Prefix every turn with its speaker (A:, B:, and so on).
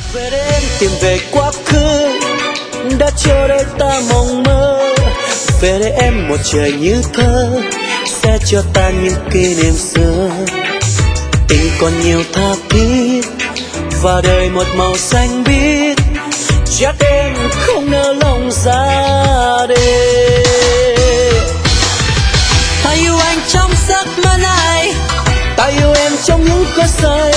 A: Về đêm tìm về quá khứ đã cho đôi ta mộng mơ, về đây em một trời như thơ sẽ cho ta những kỷ niệm xưa. Tình còn nhiều tha thiết và đời một màu xanh biếc, chắc em không nỡ lòng ra đi. Ta yêu anh trong giấc mơ này, ta yêu em trong những cơn say.